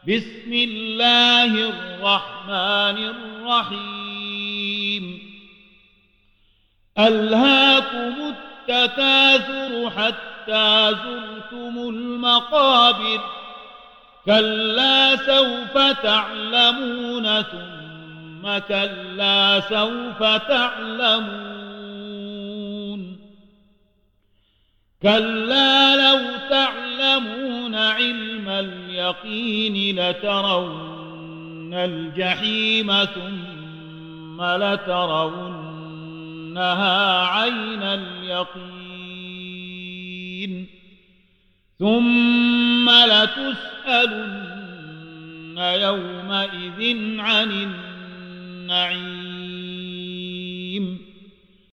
بسم الله الرحمن الرحيم ألهاكم التكاثر حتى زرتم المقابر كلا سوف تعلمون ثم كلا سوف تعلمون كلا لو تعلمون علم اليقين لترون الجحيم ثم لترونها عين اليقين ثم لتسألن يومئذ عن النعيم